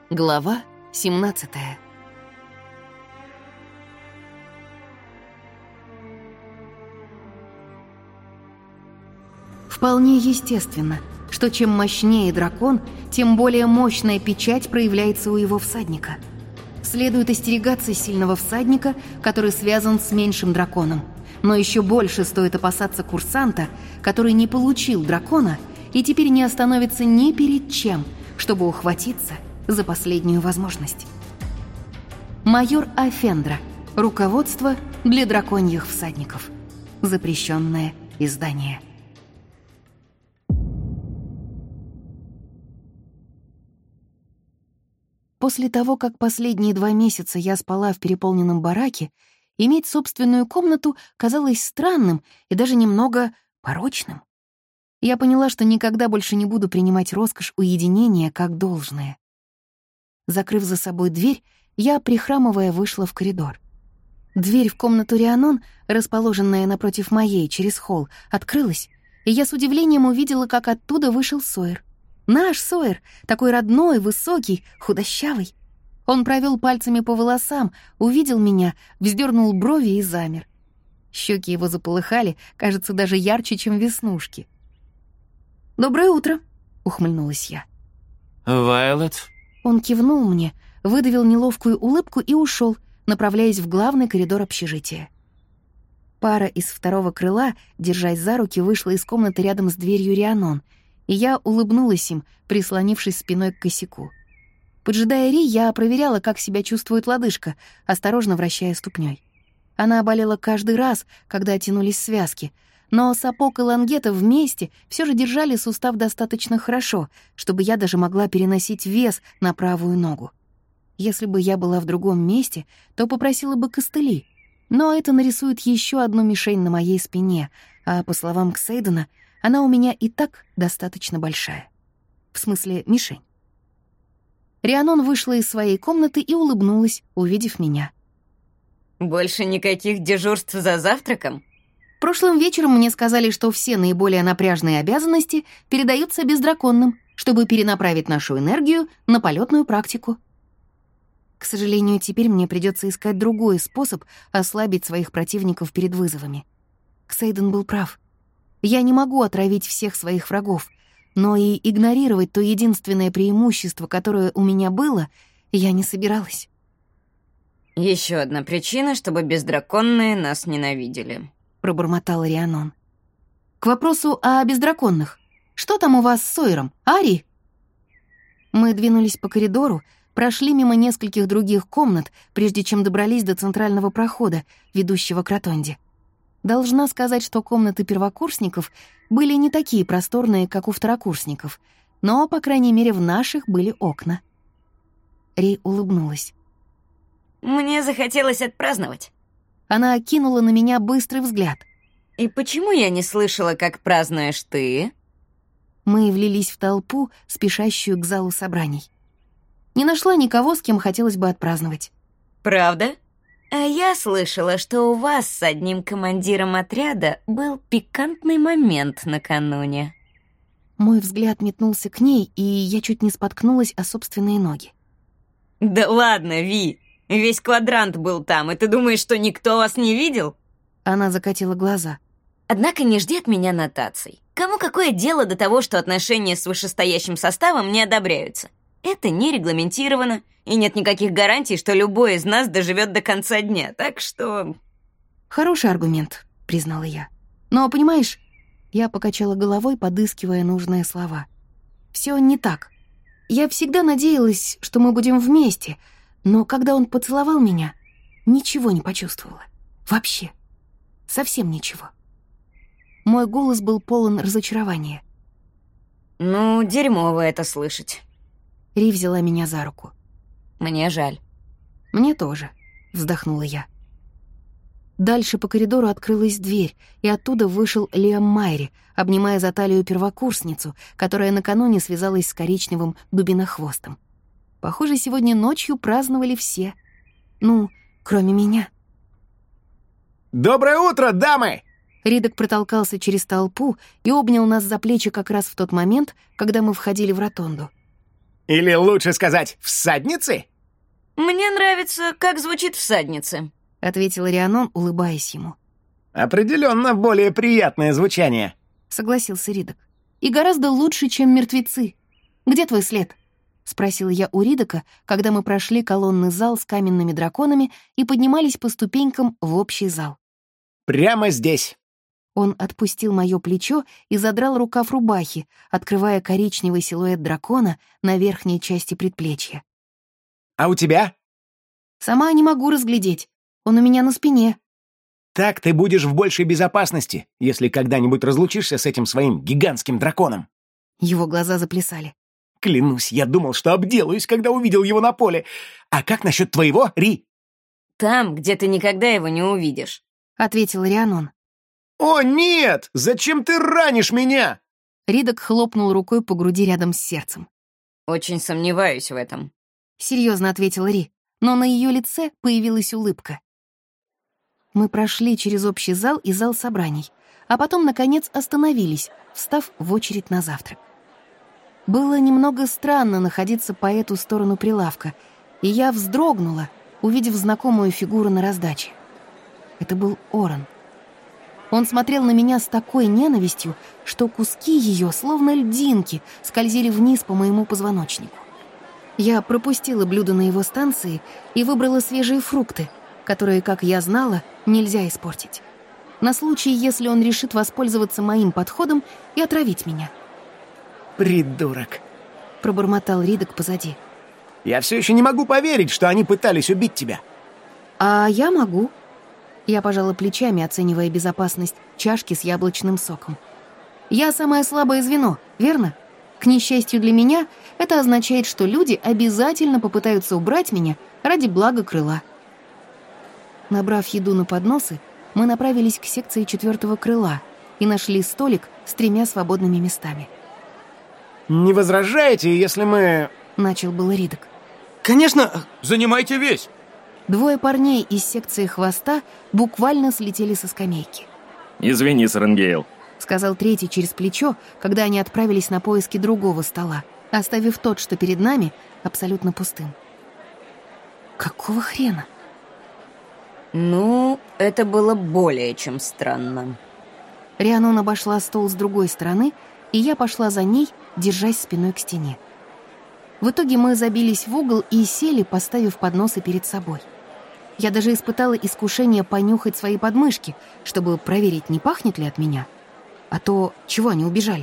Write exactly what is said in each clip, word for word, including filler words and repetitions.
Глава семнадцатая. Вполне естественно, что чем мощнее дракон, тем более мощная печать проявляется у его всадника. Следует остерегаться сильного всадника, который связан с меньшим драконом. Но еще больше стоит опасаться курсанта, который не получил дракона и теперь не остановится ни перед чем, чтобы ухватиться за последнюю возможность. Майор Афендра. Руководство для драконьих всадников. Запрещенное издание. После того, как последние два месяца я спала в переполненном бараке, иметь собственную комнату казалось странным и даже немного порочным. Я поняла, что никогда больше не буду принимать роскошь уединения как должное. Закрыв за собой дверь, я, прихрамывая, вышла в коридор. Дверь в комнату Рианон, расположенная напротив моей через холл, открылась, и я с удивлением увидела, как оттуда вышел Сойер. Наш Сойер, такой родной, высокий, худощавый. Он провел пальцами по волосам, увидел меня, вздернул брови и замер. Щеки его заполыхали, кажется, даже ярче, чем веснушки. «Доброе утро», — ухмыльнулась я. «Вайлет?» Он кивнул мне, выдавил неловкую улыбку и ушел, направляясь в главный коридор общежития. Пара из второго крыла, держась за руки, вышла из комнаты рядом с дверью Рианон, и я улыбнулась им, прислонившись спиной к косяку. Поджидая Ри, я проверяла, как себя чувствует лодыжка, осторожно вращая ступней. Она болела каждый раз, когда тянулись связки, но сапог и лангета вместе все же держали сустав достаточно хорошо, чтобы я даже могла переносить вес на правую ногу. Если бы я была в другом месте, то попросила бы костыли, но это нарисует еще одну мишень на моей спине, а, по словам Ксейдена, она у меня и так достаточно большая. В смысле, мишень. Рианон вышла из своей комнаты и улыбнулась, увидев меня. «Больше никаких дежурств за завтраком?» Прошлым вечером мне сказали, что все наиболее напряжные обязанности передаются бездраконным, чтобы перенаправить нашу энергию на полетную практику. К сожалению, теперь мне придется искать другой способ ослабить своих противников перед вызовами. Ксейден был прав. Я не могу отравить всех своих врагов, но и игнорировать то единственное преимущество, которое у меня было, я не собиралась. Еще одна причина, чтобы бездраконные нас ненавидели. Пробормотала Рианон. «К вопросу о бездраконных. Что там у вас с Сойером, Ари?» Мы двинулись по коридору, прошли мимо нескольких других комнат, прежде чем добрались до центрального прохода, ведущего к ротонде. Должна сказать, что комнаты первокурсников были не такие просторные, как у второкурсников, но, по крайней мере, в наших были окна. Ри улыбнулась. «Мне захотелось отпраздновать». Она окинула на меня быстрый взгляд. «И почему я не слышала, как празднуешь ты?» Мы влились в толпу, спешащую к залу собраний. Не нашла никого, с кем хотелось бы отпраздновать. «Правда? А я слышала, что у вас с одним командиром отряда был пикантный момент накануне». Мой взгляд метнулся к ней, и я чуть не споткнулась о собственные ноги. «Да ладно, Ви! Весь квадрант был там, и ты думаешь, что никто вас не видел?» Она закатила глаза. «Однако не жди от меня нотаций. Кому какое дело до того, что отношения с вышестоящим составом не одобряются? Это не регламентировано, и нет никаких гарантий, что любой из нас доживет до конца дня, так что...» «Хороший аргумент», — признала я. «Но, понимаешь...» Я покачала головой, подыскивая нужные слова. «Всё не так. Я всегда надеялась, что мы будем вместе, но когда он поцеловал меня, ничего не почувствовала. Вообще. Совсем ничего». Мой голос был полон разочарования. «Ну, дерьмово это слышать». Ри взяла меня за руку. «Мне жаль». «Мне тоже», — вздохнула я. Дальше по коридору открылась дверь, и оттуда вышел Лиам Майри, обнимая за талию первокурсницу, которая накануне связалась с коричневым дубинохвостом. Похоже, сегодня ночью праздновали все. Ну, кроме меня. «Доброе утро, дамы!» Ридок протолкался через толпу и обнял нас за плечи как раз в тот момент, когда мы входили в ротонду. Или лучше сказать, всадницы? Мне нравится, как звучит всадница, — ответил Рианон, улыбаясь ему. Определенно более приятное звучание, — согласился Ридок. И гораздо лучше, чем мертвецы. Где твой след? — спросил я у Ридока, когда мы прошли колонный зал с каменными драконами и поднимались по ступенькам в общий зал. Прямо здесь. Он отпустил моё плечо и задрал рукав рубахи, открывая коричневый силуэт дракона на верхней части предплечья. А у тебя? Сама не могу разглядеть. Он у меня на спине. Так ты будешь в большей безопасности, если когда-нибудь разлучишься с этим своим гигантским драконом. Его глаза заплясали. Клянусь, я думал, что обделаюсь, когда увидел его на поле. А как насчет твоего, Ри? Там, где ты никогда его не увидишь, — ответил Рианон. О, нет! Зачем ты ранишь меня? Ридок хлопнул рукой по груди рядом с сердцем. Очень сомневаюсь в этом. Серьезно ответила Ри, но на ее лице появилась улыбка. Мы прошли через общий зал и зал собраний, а потом, наконец, остановились, встав в очередь на завтрак. Было немного странно находиться по эту сторону прилавка, и я вздрогнула, увидев знакомую фигуру на раздаче. Это был Оран. Он смотрел на меня с такой ненавистью, что куски ее, словно льдинки, скользили вниз по моему позвоночнику. Я пропустила блюдо на его станции и выбрала свежие фрукты, которые, как я знала, нельзя испортить. На случай, если он решит воспользоваться моим подходом и отравить меня. Придурок, — пробормотал Ридок позади. Я все еще не могу поверить, что они пытались убить тебя. А я могу. Я пожала плечами, оценивая безопасность чашки с яблочным соком. Я самое слабое звено, верно? К несчастью для меня, это означает, что люди обязательно попытаются убрать меня ради блага крыла. Набрав еду на подносы, мы направились к секции четвертого крыла и нашли столик с тремя свободными местами. «Не возражаете, если мы...» — начал был Ридок. «Конечно, занимайте весь!» Двое парней из секции хвоста буквально слетели со скамейки. «Извини, Саренгейл», — сказал третий через плечо, когда они отправились на поиски другого стола, оставив тот, что перед нами, абсолютно пустым. Какого хрена? Ну, это было более чем странно. Рианон обошла стол с другой стороны, и я пошла за ней, держась спиной к стене. В итоге мы забились в угол и сели, поставив подносы перед собой. Я даже испытала искушение понюхать свои подмышки, чтобы проверить, не пахнет ли от меня. А то чего они убежали?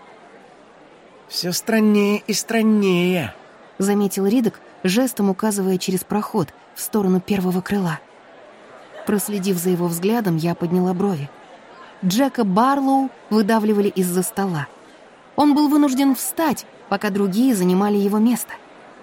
«Все страннее и страннее», — заметил Ридок, жестом указывая через проход в сторону первого крыла. Проследив за его взглядом, я подняла брови. Джека Барлоу выдавливали из-за стола. Он был вынужден встать, пока другие занимали его место.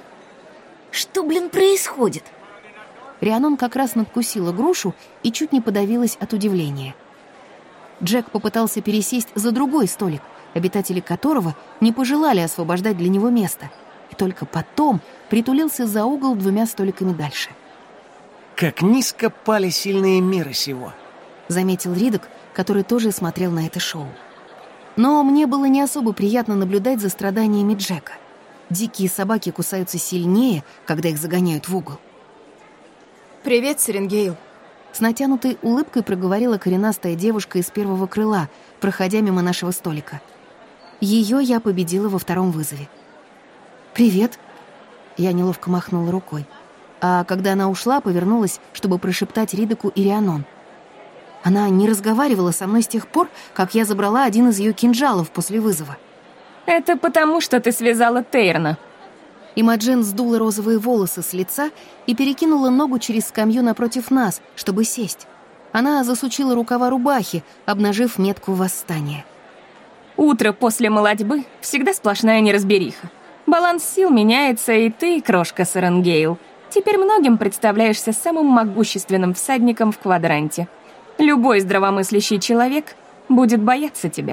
Что, блин, происходит? Рианон как раз надкусила грушу и чуть не подавилась от удивления. Джек попытался пересесть за другой столик, обитатели которого не пожелали освобождать для него место, и только потом притулился за угол двумя столиками дальше. «Как низко пали сильные мира сего», — заметил Ридок, который тоже смотрел на это шоу. Но мне было не особо приятно наблюдать за страданиями Джека. Дикие собаки кусаются сильнее, когда их загоняют в угол. «Привет, Саренгейл», — с натянутой улыбкой проговорила коренастая девушка из первого крыла, проходя мимо нашего столика. Ее я победила во втором вызове. «Привет», — я неловко махнула рукой. А когда она ушла, повернулась, чтобы прошептать Ридоку и Рианон. Она не разговаривала со мной с тех пор, как я забрала один из ее кинжалов после вызова. «Это потому, что ты связала Тейрна». Имаджин сдула розовые волосы с лица и перекинула ногу через скамью напротив нас, чтобы сесть. Она засучила рукава рубахи, обнажив метку восстания. «Утро после молодьбы — всегда сплошная неразбериха. Баланс сил меняется, и ты, крошка Саренгейл, теперь многим представляешься самым могущественным всадником в квадранте. Любой здравомыслящий человек будет бояться тебя».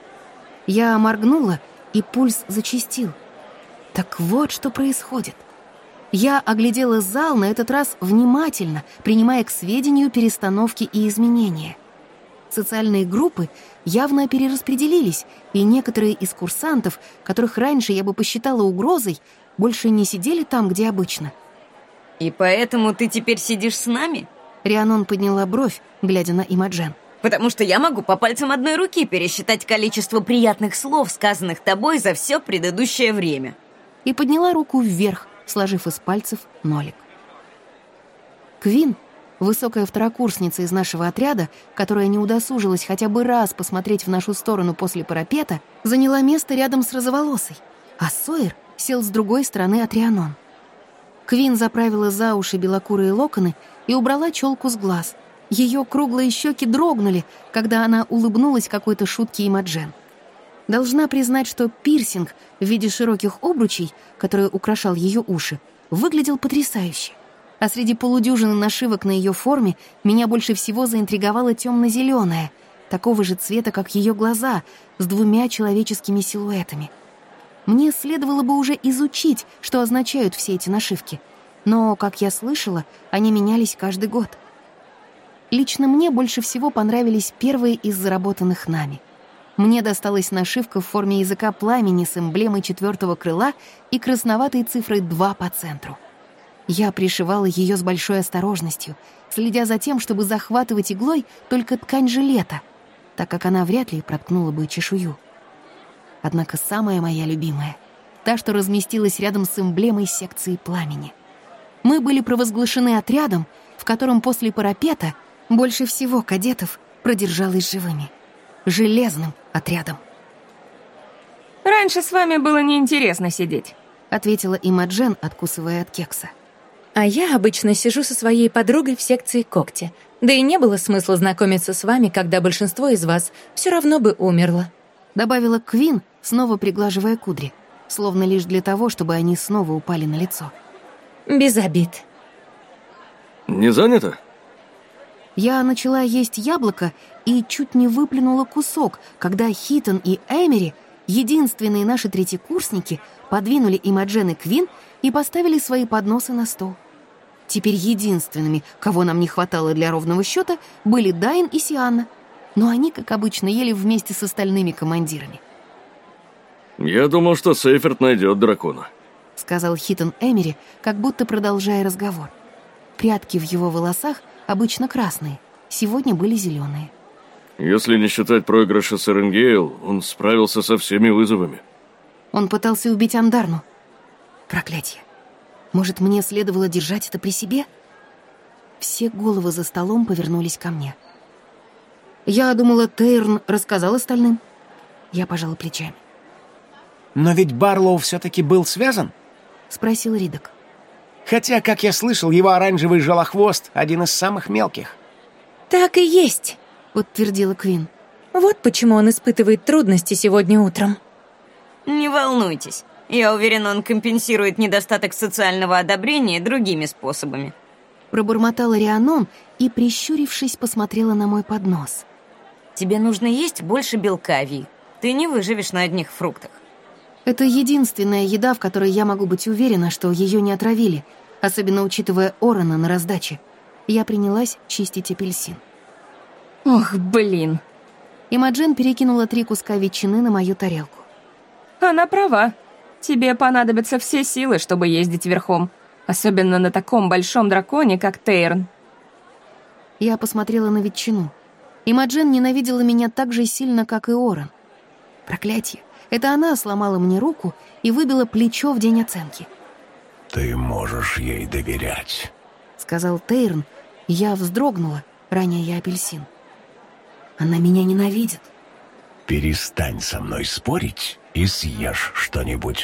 Я моргнула, и пульс зачастил. Так вот, что происходит. Я оглядела зал на этот раз внимательно, принимая к сведению перестановки и изменения. Социальные группы явно перераспределились, и некоторые из курсантов, которых раньше я бы посчитала угрозой, больше не сидели там, где обычно. «И поэтому ты теперь сидишь с нами?» Рианон подняла бровь, глядя на Имаджен. «Потому что я могу по пальцам одной руки пересчитать количество приятных слов, сказанных тобой за все предыдущее время». И подняла руку вверх, сложив из пальцев нолик. Квин, высокая второкурсница из нашего отряда, которая не удосужилась хотя бы раз посмотреть в нашу сторону после парапета, заняла место рядом с розоволосой, а Сойер сел с другой стороны от Рианон. Квин заправила за уши белокурые локоны и убрала челку с глаз. Ее круглые щеки дрогнули, когда она улыбнулась какой-то шутке Имаджен. Должна признать, что пирсинг в виде широких обручей, который украшал ее уши, выглядел потрясающе. А среди полудюжины нашивок на ее форме меня больше всего заинтриговала темно-зеленая, такого же цвета, как ее глаза, с двумя человеческими силуэтами. Мне следовало бы уже изучить, что означают все эти нашивки, но, как я слышала, они менялись каждый год. Лично мне больше всего понравились первые из заработанных нами. Мне досталась нашивка в форме языка пламени с эмблемой четвертого крыла и красноватой цифрой два по центру. Я пришивала ее с большой осторожностью, следя за тем, чтобы захватывать иглой только ткань жилета, так как она вряд ли проткнула бы чешую. Однако самая моя любимая — та, что разместилась рядом с эмблемой секции пламени. Мы были провозглашены отрядом, в котором после парапета больше всего кадетов продержалось живыми. Железным отрядом. «Раньше с вами было неинтересно сидеть», — ответила Имаджен, откусывая от кекса. «А я обычно сижу со своей подругой в секции когти. Да и не было смысла знакомиться с вами, когда большинство из вас все равно бы умерло», — добавила Квин, снова приглаживая кудри, словно лишь для того, чтобы они снова упали на лицо. «Без обид». Не занято? Я начала есть яблоко и чуть не выплюнула кусок, когда Хитон и Эмери, единственные наши третьекурсники, подвинули Имаджен и Квин и поставили свои подносы на стол. Теперь единственными, кого нам не хватало для ровного счета, были Дайн и Сианна, но они, как обычно, ели вместе с остальными командирами. Я думал, что Сейферт найдет дракона, — сказал Хитон Эмери, как будто продолжая разговор. Прядки в его волосах обычно красные, сегодня были зеленые. Если не считать проигрыша с Эренгейл, он справился со всеми вызовами. Он пытался убить Андарну. Проклятье. Может, мне следовало держать это при себе? Все головы за столом повернулись ко мне. Я думала, Тейрн рассказал остальным. Я пожала плечами. Но ведь Барлоу все-таки был связан? Спросил Ридок. Хотя, как я слышал, его оранжевый желохвост — один из самых мелких. «Так и есть», — подтвердила Квин. «Вот почему он испытывает трудности сегодня утром». Не волнуйтесь. Я уверена, он компенсирует недостаток социального одобрения другими способами. Пробормотала Рианон и, прищурившись, посмотрела на мой поднос. Тебе нужно есть больше белка, Ви. Ты не выживешь на одних фруктах. Это единственная еда, в которой я могу быть уверена, что ее не отравили, особенно учитывая Орена на раздаче. Я принялась чистить апельсин. Ох, блин. Имаджен перекинула три куска ветчины на мою тарелку. Она права. Тебе понадобятся все силы, чтобы ездить верхом. Особенно на таком большом драконе, как Тейрн. Я посмотрела на ветчину. Имаджен ненавидела меня так же сильно, как и Орен. Проклятье. Это она сломала мне руку и выбила плечо в день оценки. «Ты можешь ей доверять», — сказал Тейрн. Я вздрогнула, роняя апельсин. Она меня ненавидит. «Перестань со мной спорить и съешь что-нибудь».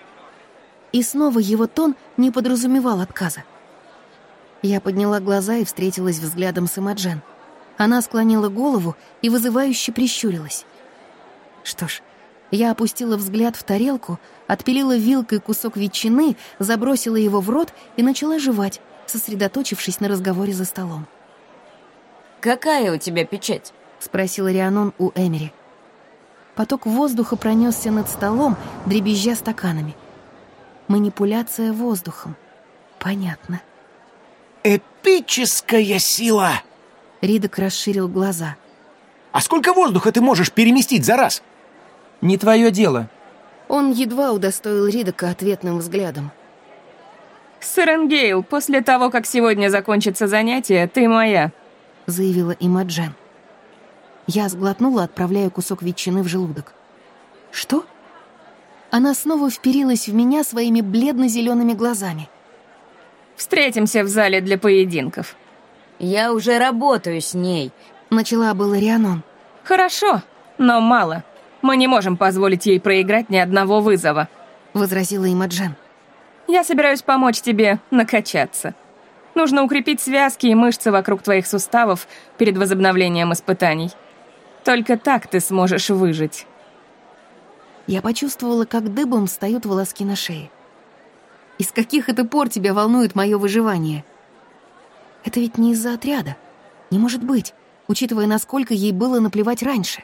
И снова его тон не подразумевал отказа. Я подняла глаза и встретилась взглядом с Имаджен. Она склонила голову и вызывающе прищурилась. Что ж, я опустила взгляд в тарелку, отпилила вилкой кусок ветчины, забросила его в рот и начала жевать, сосредоточившись на разговоре за столом. «Какая у тебя печать?» — спросила Рианон у Эмери. Поток воздуха пронесся над столом, дребезжа стаканами. Манипуляция воздухом. Понятно. «Эпическая сила!» Ридок расширил глаза. А сколько воздуха ты можешь переместить за раз? Не твое дело. Он едва удостоил Ридока ответным взглядом. «Серенгейл, после того, как сегодня закончится занятие, ты моя», — заявила Имаджен. Я сглотнула, отправляя кусок ветчины в желудок. «Что?» Она снова вперилась в меня своими бледно-зелеными глазами. «Встретимся в зале для поединков». «Я уже работаю с ней», — начала была Рианон. «Хорошо, но мало. Мы не можем позволить ей проиграть ни одного вызова», — возразила Имаджен. «Я собираюсь помочь тебе накачаться. Нужно укрепить связки и мышцы вокруг твоих суставов перед возобновлением испытаний. Только так ты сможешь выжить». Я почувствовала, как дыбом встают волоски на шее. «Из каких это пор тебя волнует мое выживание?» «Это ведь не из-за отряда. Не может быть, учитывая, насколько ей было наплевать раньше».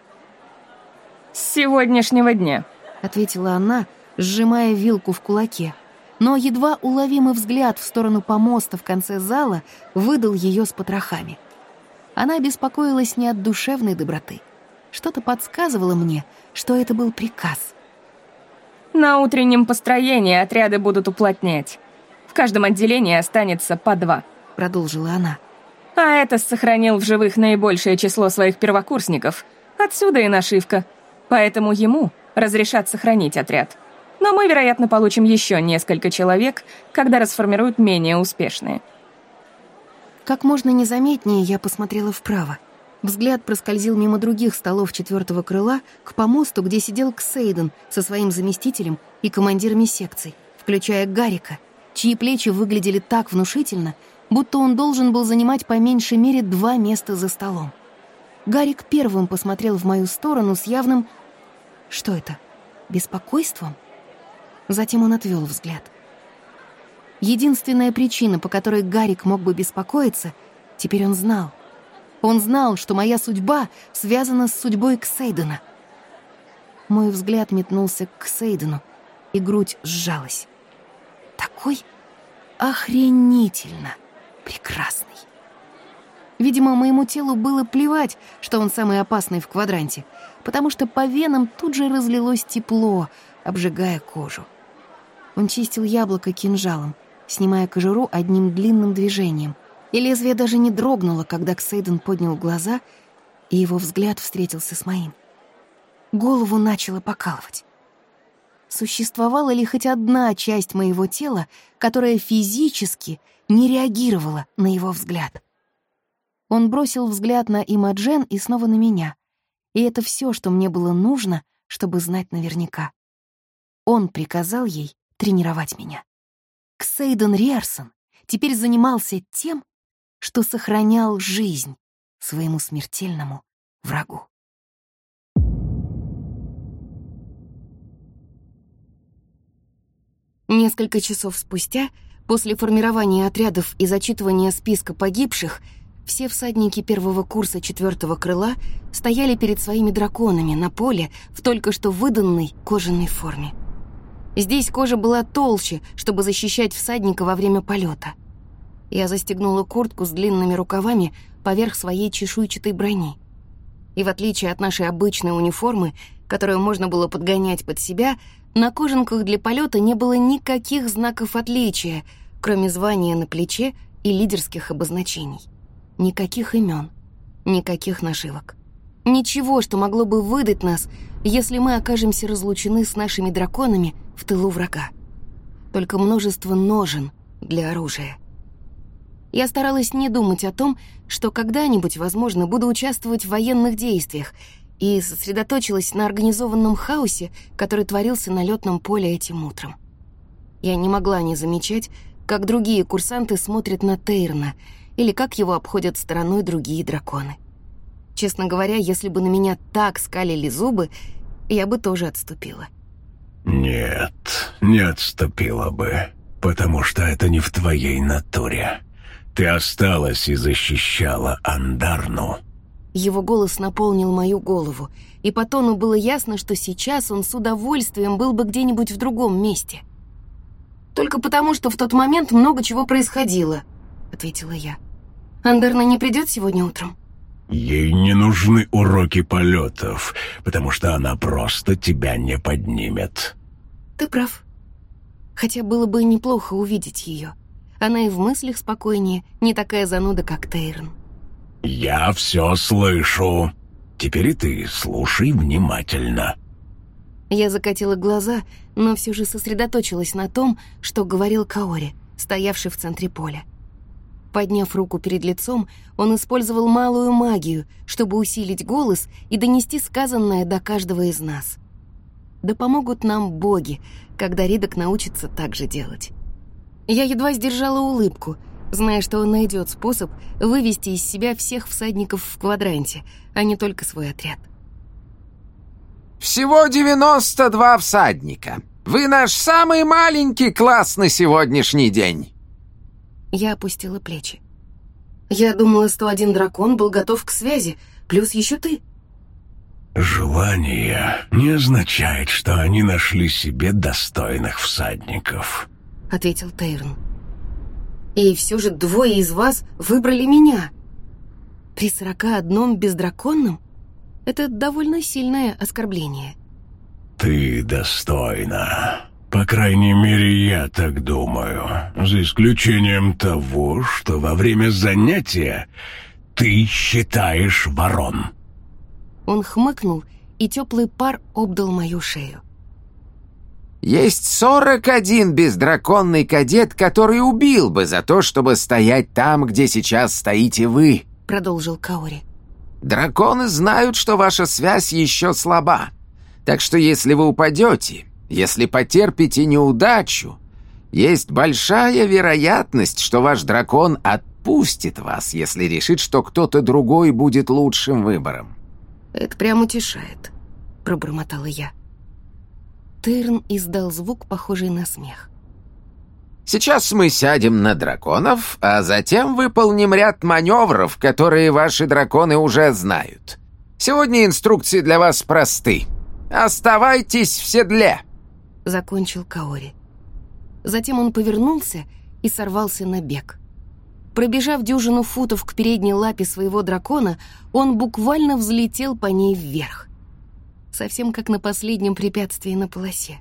«С сегодняшнего дня», — ответила она, сжимая вилку в кулаке. Но едва уловимый взгляд в сторону помоста в конце зала выдал ее с потрохами. Она беспокоилась не от душевной доброты. Что-то подсказывало мне, что это был приказ. «На утреннем построении отряды будут уплотнять. В каждом отделении останется по два», — продолжила она. «А Этос сохранил в живых наибольшее число своих первокурсников. Отсюда и нашивка. Поэтому ему разрешат сохранить отряд. Но мы, вероятно, получим еще несколько человек, когда расформируют менее успешные». Как можно незаметнее я посмотрела вправо. Взгляд проскользил мимо других столов четвертого крыла к помосту, где сидел Ксейден со своим заместителем и командирами секций, включая Гарика, чьи плечи выглядели так внушительно, будто он должен был занимать по меньшей мере два места за столом. Гарик первым посмотрел в мою сторону с явным... Что это? Беспокойством? Затем он отвел взгляд. Единственная причина, по которой Гарик мог бы беспокоиться, теперь он знал. Он знал, что моя судьба связана с судьбой Ксейдена. Мой взгляд метнулся к Ксейдену, и грудь сжалась. Такой охренительно прекрасный. Видимо, моему телу было плевать, что он самый опасный в квадранте, потому что по венам тут же разлилось тепло, обжигая кожу. Он чистил яблоко кинжалом, снимая кожуру одним длинным движением, и лезвие даже не дрогнуло, когда Ксейден поднял глаза, и его взгляд встретился с моим. Голову начало покалывать. Существовала ли хоть одна часть моего тела, которая физически не реагировала на его взгляд? Он бросил взгляд на Имаджен и снова на меня, и это все, что мне было нужно, чтобы знать наверняка. Он приказал ей тренировать меня. Ксейден Риарсон теперь занимался тем, что сохранял жизнь своему смертельному врагу. Несколько часов спустя, после формирования отрядов и зачитывания списка погибших, все всадники первого курса четвертого крыла стояли перед своими драконами на поле в только что выданной кожаной форме. Здесь кожа была толще, чтобы защищать всадника во время полета. Я застегнула куртку с длинными рукавами поверх своей чешуйчатой брони. И в отличие от нашей обычной униформы, которую можно было подгонять под себя, на кожанках для полета не было никаких знаков отличия, кроме звания на плече и лидерских обозначений. Никаких имен, никаких нашивок. Ничего, что могло бы выдать нас, если мы окажемся разлучены с нашими драконами в тылу врага. Только множество ножен для оружия. Я старалась не думать о том, что когда-нибудь, возможно, буду участвовать в военных действиях, и сосредоточилась на организованном хаосе, который творился на лётном поле этим утром. Я не могла не замечать, как другие курсанты смотрят на Тейрна или как его обходят стороной другие драконы. Честно говоря, если бы на меня так скалили зубы, я бы тоже отступила. Нет, не отступила бы, потому что это не в твоей натуре. Ты осталась и защищала Андарну. Его голос наполнил мою голову, и по тону было ясно, что сейчас он с удовольствием был бы где-нибудь в другом месте. «Только потому, что в тот момент много чего происходило», — ответила я. «Андарна не придет сегодня утром?» Ей не нужны уроки полетов, потому что она просто тебя не поднимет. Ты прав. Хотя было бы неплохо увидеть ее. Она и в мыслях спокойнее, не такая зануда, как Тейрн. Я все слышу. Теперь и ты слушай внимательно. Я закатила глаза, но все же сосредоточилась на том, что говорил Каори, стоявший в центре поля. Подняв руку перед лицом, он использовал малую магию, чтобы усилить голос и донести сказанное до каждого из нас. Да помогут нам боги, когда Ридок научится так же делать. Я едва сдержала улыбку, зная, что он найдет способ вывести из себя всех всадников в квадранте, а не только свой отряд. «Всего девяносто два всадника. Вы наш самый маленький класс на сегодняшний день». Я опустила плечи. Я думала, сто один дракон был готов к связи, плюс еще ты. Желание не означает, что они нашли себе достойных всадников, ответил Тейрн. И все же двое из вас выбрали меня. При сорока одном бездраконном это довольно сильное оскорбление. Ты достойна. По крайней мере, я так думаю. За исключением того, что во время занятия ты считаешь ворон. Он хмыкнул, и теплый пар обдал мою шею. Есть сорок один бездраконный кадет, который убил бы за то, чтобы стоять там, где сейчас стоите вы, продолжил Каори. Драконы знают, что ваша связь еще слаба. Так что если вы упадете, если потерпите неудачу, есть большая вероятность, что ваш дракон отпустит вас, если решит, что кто-то другой будет лучшим выбором. «Это прям утешает», — пробормотала я. Тейрн издал звук, похожий на смех. «Сейчас мы сядем на драконов, а затем выполним ряд маневров, которые ваши драконы уже знают. Сегодня инструкции для вас просты. Оставайтесь в седле!» — закончил Каори. Затем он повернулся и сорвался на бег. Пробежав дюжину футов к передней лапе своего дракона, он буквально взлетел по ней вверх. Совсем как на последнем препятствии на полосе.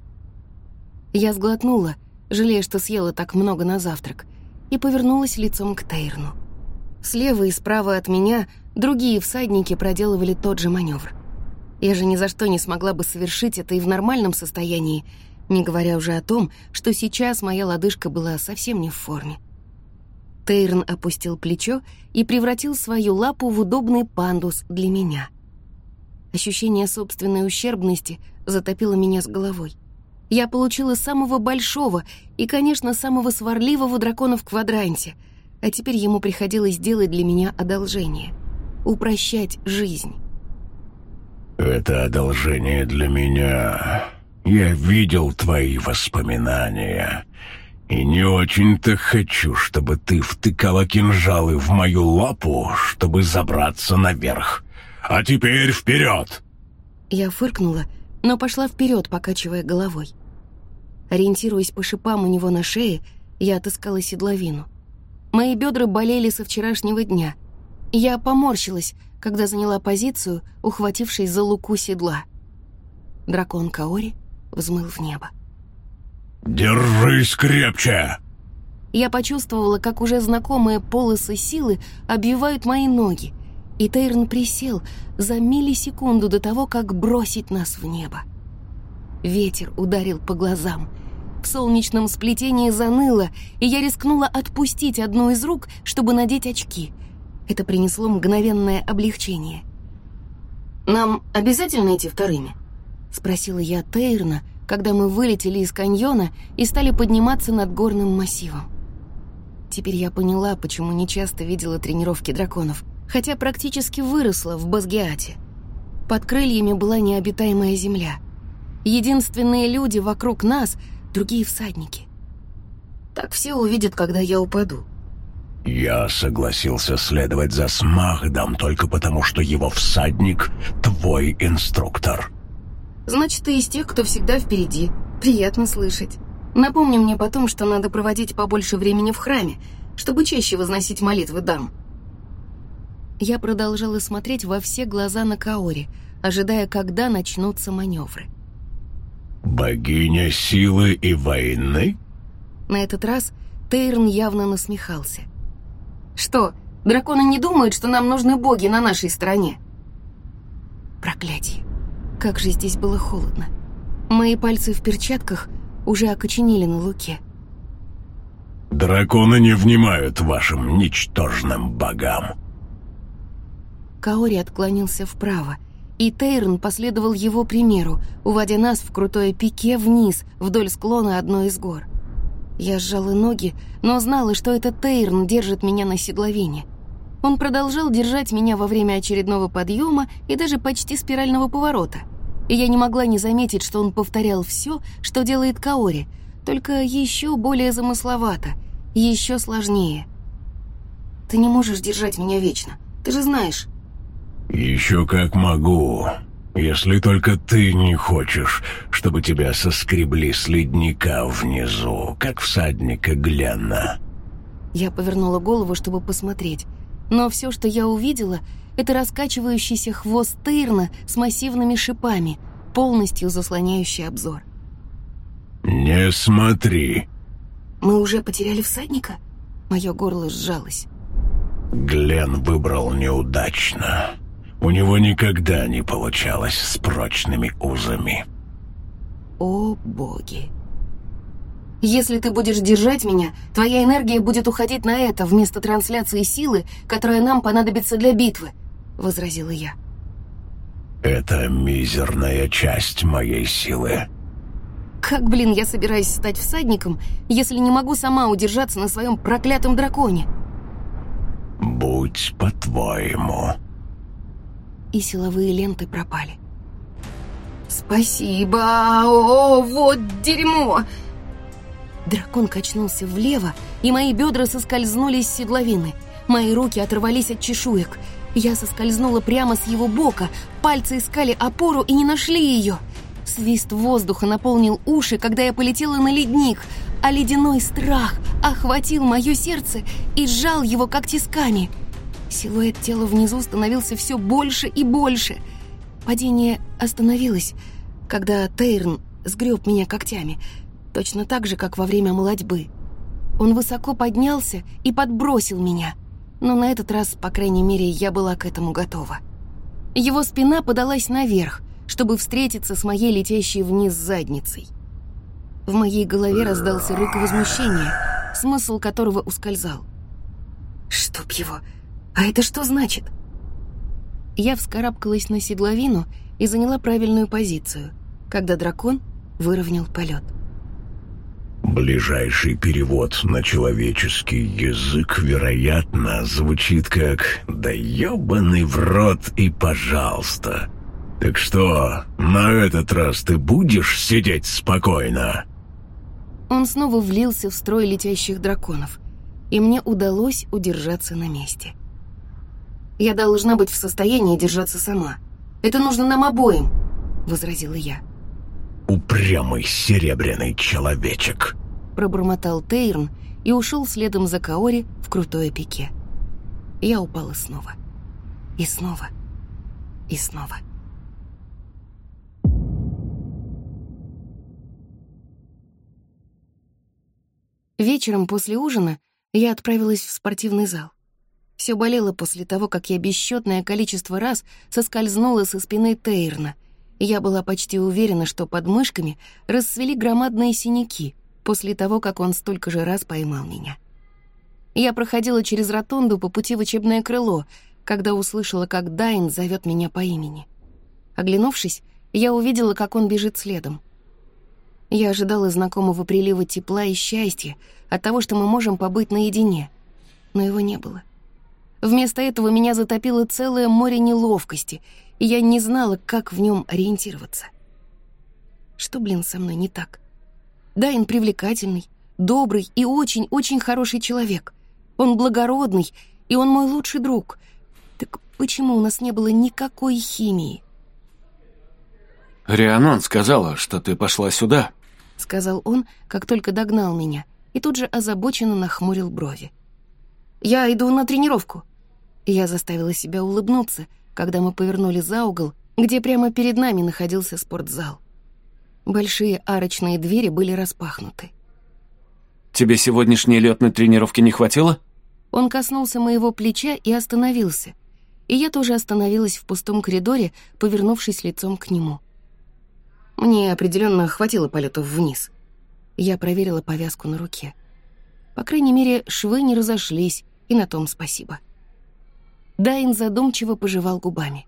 Я сглотнула, жалея, что съела так много на завтрак, и повернулась лицом к Тейрну. Слева и справа от меня другие всадники проделывали тот же маневр. Я же ни за что не смогла бы совершить это и в нормальном состоянии, не говоря уже о том, что сейчас моя лодыжка была совсем не в форме. Тейрн опустил плечо и превратил свою лапу в удобный пандус для меня. Ощущение собственной ущербности затопило меня с головой. Я получила самого большого и, конечно, самого сварливого дракона в квадранте, а теперь ему приходилось делать для меня одолжение — упрощать жизнь. Это одолжение для меня. Я видел твои воспоминания. И не очень-то хочу, чтобы ты втыкала кинжалы в мою лапу, чтобы забраться наверх. А теперь вперед! Я фыркнула, но пошла вперед, покачивая головой. Ориентируясь по шипам у него на шее, я отыскала седловину. Мои бедра болели со вчерашнего дня. Я поморщилась, когда заняла позицию, ухватившись за луку седла. Дракон Каори взмыл в небо. «Держись крепче!» Я почувствовала, как уже знакомые полосы силы обвивают мои ноги, и Тейрн присел за миллисекунду до того, как бросить нас в небо. Ветер ударил по глазам. В солнечном сплетении заныло, и я рискнула отпустить одну из рук, чтобы надеть очки. Это принесло мгновенное облегчение. «Нам обязательно идти вторыми?» — спросила я Тейрна, когда мы вылетели из каньона и стали подниматься над горным массивом. Теперь я поняла, почему нечасто видела тренировки драконов, хотя практически выросла в Базгиате. Под крыльями была необитаемая земля. Единственные люди вокруг нас — другие всадники. Так все увидят, когда я упаду. Я согласился следовать за Смахдом только потому, что его всадник — твой инструктор. Значит, ты из тех, кто всегда впереди. Приятно слышать. Напомни мне потом, что надо проводить побольше времени в храме, чтобы чаще возносить молитвы дам. Я продолжала смотреть во все глаза на Каори, ожидая, когда начнутся маневры. «Богиня силы и войны?» На этот раз Тейрн явно насмехался. «Что, драконы не думают, что нам нужны боги на нашей стороне?» Проклятие. Как же здесь было холодно. Мои пальцы в перчатках уже окоченели на луке. «Драконы не внимают вашим ничтожным богам». Каори отклонился вправо, и Тейрн последовал его примеру, уводя нас в крутое пике вниз, вдоль склона одной из гор. Я сжала ноги, но знала, что это Тейрн держит меня на седловине. Он продолжал держать меня во время очередного подъема и даже почти спирального поворота. И я не могла не заметить, что он повторял все, что делает Каори, только еще более замысловато, еще сложнее. «Ты не можешь держать меня вечно, ты же знаешь». «Еще как могу, если только ты не хочешь, чтобы тебя соскребли с ледника внизу, как всадника Гленна». Я повернула голову, чтобы посмотреть, но все, что я увидела, это раскачивающийся хвост Тейрна с массивными шипами, полностью заслоняющий обзор. «Не смотри». «Мы уже потеряли всадника?» Мое горло сжалось. Гленн выбрал неудачно. У него никогда не получалось с прочными узами. О, боги. Если ты будешь держать меня, твоя энергия будет уходить на это вместо трансляции силы, которая нам понадобится для битвы, возразила я. Это мизерная часть моей силы. Как, блин, я собираюсь стать всадником, если не могу сама удержаться на своем проклятом драконе? Будь по-твоему. И силовые ленты пропали. Спасибо, о, вот дерьмо! Дракон качнулся влево, и мои бедра соскользнули с седловины. Мои руки оторвались от чешуек. Я соскользнула прямо с его бока, пальцы искали опору и не нашли ее. Свист воздуха наполнил уши, когда я полетела на ледник, а ледяной страх охватил мое сердце и сжал его как тисками. Силуэт тела внизу становился все больше и больше. Падение остановилось, когда Тейрн сгреб меня когтями, точно так же, как во время молодьбы. Он высоко поднялся и подбросил меня, но на этот раз, по крайней мере, я была к этому готова. Его спина подалась наверх, чтобы встретиться с моей летящей вниз задницей. В моей голове раздался рык возмущения, смысл которого ускользал. «Чтоб его! А это что значит?» Я вскарабкалась на седловину и заняла правильную позицию, когда дракон выровнял полет. Ближайший перевод на человеческий язык, вероятно, звучит как «да ёбаный в рот и пожалуйста». Так что, на этот раз ты будешь сидеть спокойно? Он снова влился в строй летящих драконов, и мне удалось удержаться на месте. «Я должна быть в состоянии держаться сама. Это нужно нам обоим», — возразила я. «Упрямый серебряный человечек», — пробормотал Тейрн и ушел следом за Каори в крутое пике. Я упала снова. И снова. И снова. Вечером после ужина я отправилась в спортивный зал. Все болело после того, как я бесчетное количество раз соскользнула со спины Тейрна. Я была почти уверена, что под мышками расцвели громадные синяки после того, как он столько же раз поймал меня. Я проходила через ротонду по пути в учебное крыло, когда услышала, как Дайн зовет меня по имени. Оглянувшись, я увидела, как он бежит следом. Я ожидала знакомого прилива тепла и счастья от того, что мы можем побыть наедине, но его не было. Вместо этого меня затопило целое море неловкости, и я не знала, как в нем ориентироваться. Что, блин, со мной не так? Дайн привлекательный, добрый и очень-очень хороший человек. Он благородный, и он мой лучший друг. Так почему у нас не было никакой химии? «Рианон сказала, что ты пошла сюда», — сказал он, как только догнал меня, и тут же озабоченно нахмурил брови. «Я иду на тренировку». Я заставила себя улыбнуться, когда мы повернули за угол, где прямо перед нами находился спортзал. Большие арочные двери были распахнуты. Тебе сегодняшней лётной тренировки не хватило? Он коснулся моего плеча и остановился. И я тоже остановилась в пустом коридоре, повернувшись лицом к нему. Мне определенно хватило полетов вниз. Я проверила повязку на руке. По крайней мере, швы не разошлись, и на том спасибо. Дайн задумчиво пожевал губами.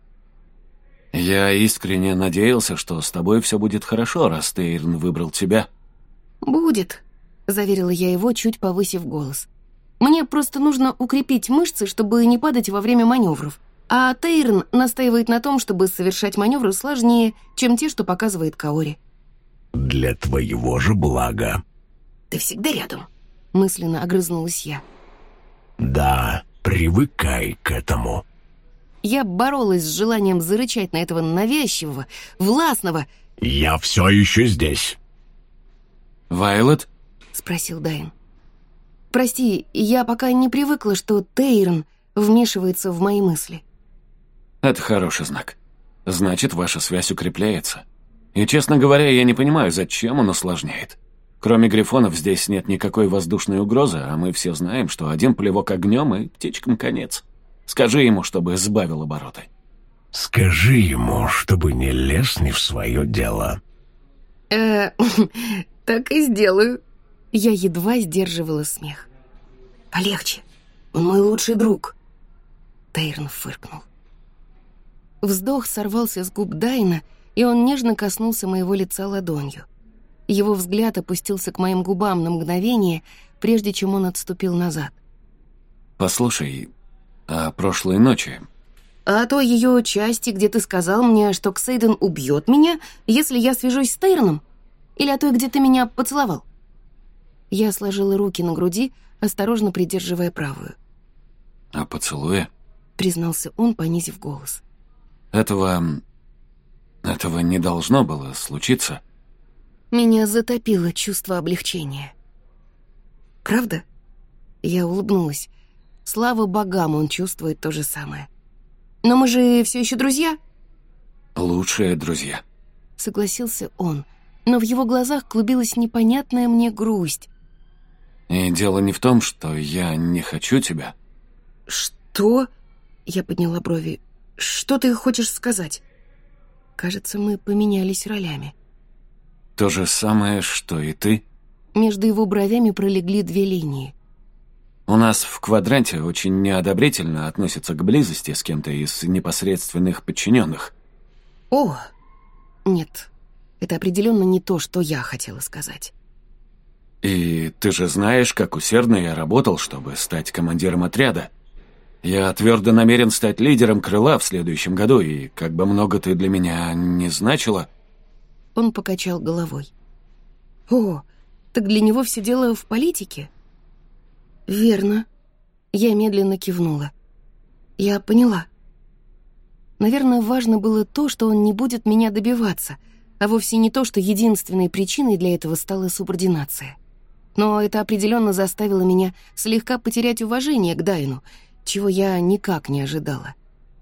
Я искренне надеялся, что с тобой все будет хорошо, раз Тейрн выбрал тебя. «Будет», — заверила я его, чуть повысив голос. «Мне просто нужно укрепить мышцы, чтобы не падать во время маневров. А Тейрн настаивает на том, чтобы совершать маневры сложнее, чем те, что показывает Каори». «Для твоего же блага». «Ты всегда рядом», — мысленно огрызнулась я. «Да, привыкай к этому». Я боролась с желанием зарычать на этого навязчивого, властного... «Я все еще здесь». «Вайлет?» — спросил Дайн. «Прости, я пока не привыкла, что Тейрн вмешивается в мои мысли». Это хороший знак. Значит, ваша связь укрепляется. И, честно говоря, я не понимаю, зачем он усложняет. Кроме грифонов здесь нет никакой воздушной угрозы, а мы все знаем, что один плевок огнем и птичкам конец. Скажи ему, чтобы сбавил обороты. Скажи ему, чтобы не лез не в свое дело. Э, так и сделаю. Я едва сдерживала смех. Полегче, он мой лучший друг. Тейрн фыркнул. Вздох сорвался с губ Дайна, и он нежно коснулся моего лица ладонью. Его взгляд опустился к моим губам на мгновение, прежде чем он отступил назад. Послушай, а прошлой ночи... А то ее части, где ты сказал мне, что Ксейден убьет меня, если я свяжусь с Тейроном? Или о той, где ты меня поцеловал? Я сложила руки на груди, осторожно придерживая правую. «О поцелуе?» — признался он, понизив голос. «Этого... этого не должно было случиться». Меня затопило чувство облегчения. «Правда?» Я улыбнулась. Слава богам, он чувствует то же самое. «Но мы же все еще друзья?» «Лучшие друзья», — согласился он, но в его глазах клубилась непонятная мне грусть. «И дело не в том, что я не хочу тебя». «Что?» — я подняла брови. «Что ты хочешь сказать?» Кажется, мы поменялись ролями. «То же самое, что и ты». Между его бровями пролегли две линии. «У нас в квадранте очень неодобрительно относятся к близости с кем-то из непосредственных подчиненных». «О, нет, это определенно не то, что я хотела сказать». «И ты же знаешь, как усердно я работал, чтобы стать командиром отряда. Я твердо намерен стать лидером крыла в следующем году, и как бы много ты для меня не значила...» Он покачал головой. «О, так для него все дело в политике?» «Верно». Я медленно кивнула. «Я поняла. Наверное, важно было то, что он не будет меня добиваться, а вовсе не то, что единственной причиной для этого стала субординация. Но это определенно заставило меня слегка потерять уважение к Дайну, чего я никак не ожидала».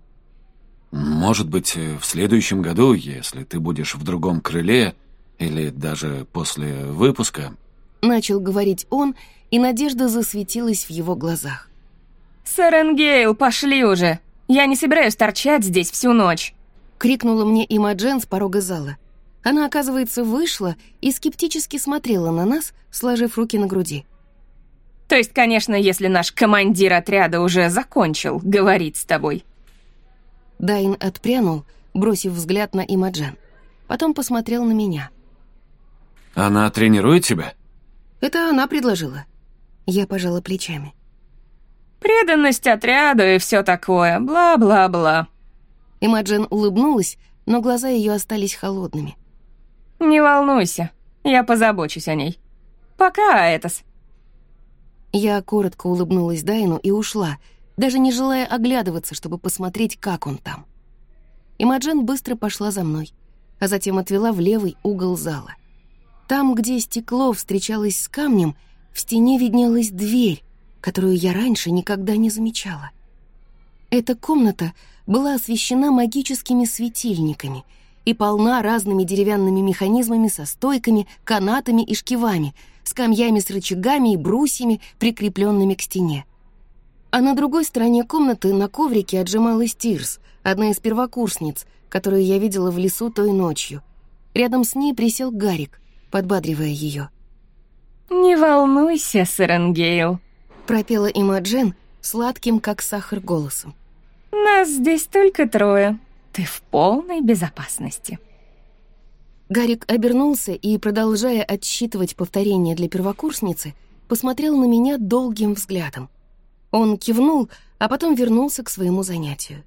«Может быть, в следующем году, если ты будешь в другом крыле, или даже после выпуска...» Начал говорить он, и надежда засветилась в его глазах. «Серенгейл, пошли уже! Я не собираюсь торчать здесь всю ночь!» Крикнула мне Имаджен с порога зала. Она, оказывается, вышла и скептически смотрела на нас, сложив руки на груди. «То есть, конечно, если наш командир отряда уже закончил говорить с тобой». Дайн отпрянул, бросив взгляд на Имаджен. Потом посмотрел на меня. «Она тренирует тебя?» «Это она предложила». Я пожала плечами. «Преданность отряду и все такое, бла-бла-бла». Имаджен улыбнулась, но глаза ее остались холодными. «Не волнуйся, я позабочусь о ней. Пока, Аэтос». Я коротко улыбнулась Дайну и ушла, даже не желая оглядываться, чтобы посмотреть, как он там. Имаджен быстро пошла за мной, а затем отвела в левый угол зала. Там, где стекло встречалось с камнем, в стене виднелась дверь, которую я раньше никогда не замечала. Эта комната была освещена магическими светильниками и полна разными деревянными механизмами со стойками, канатами и шкивами, скамьями с рычагами и брусьями, прикрепленными к стене. А на другой стороне комнаты на коврике отжималась Тирс, одна из первокурсниц, которую я видела в лесу той ночью. Рядом с ней присел Гарик, подбадривая ее. «Не волнуйся, Серенгейл», — пропела Имаджен сладким, как сахар, голосом. «Нас здесь только трое. Ты в полной безопасности». Гарик обернулся и, продолжая отсчитывать повторения для первокурсницы, посмотрел на меня долгим взглядом. Он кивнул, а потом вернулся к своему занятию.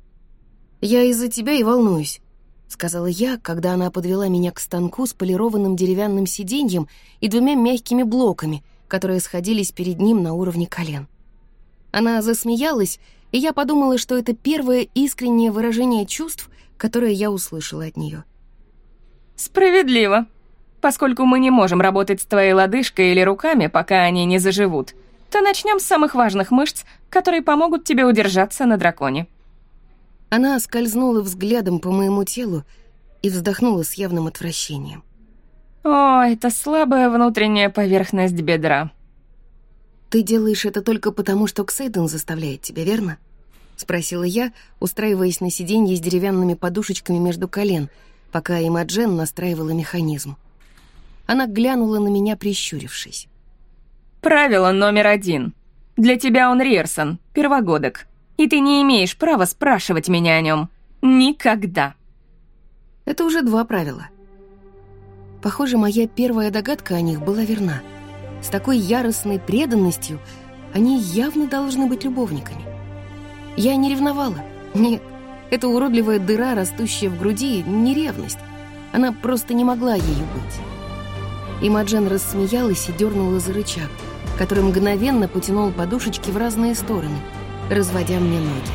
«Я из-за тебя и волнуюсь», — сказала я, когда она подвела меня к станку с полированным деревянным сиденьем и двумя мягкими блоками, которые сходились перед ним на уровне колен. Она засмеялась, и я подумала, что это первое искреннее выражение чувств, которое я услышала от нее. «Справедливо. Поскольку мы не можем работать с твоей лодыжкой или руками, пока они не заживут, то начнем с самых важных мышц, которые помогут тебе удержаться на драконе». Она скользнула взглядом по моему телу и вздохнула с явным отвращением. «О, это слабая внутренняя поверхность бедра». «Ты делаешь это только потому, что Ксейден заставляет тебя, верно?» — спросила я, устраиваясь на сиденье с деревянными подушечками между колен, пока Имаджен настраивала механизм. Она глянула на меня, прищурившись. «Правило номер один. Для тебя он Риерсон, первогодок, и ты не имеешь права спрашивать меня о нем. Никогда». Это уже два правила. Похоже, моя первая догадка о них была верна. С такой яростной преданностью они явно должны быть любовниками. Я не ревновала. Нет, эта уродливая дыра, растущая в груди, не ревность. Она просто не могла ею быть. Имаджен рассмеялась и дернула за рычаг, который мгновенно потянул подушечки в разные стороны, разводя мне ноги.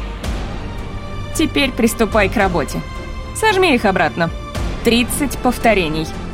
«Теперь приступай к работе. Сожми их обратно. тридцать повторений».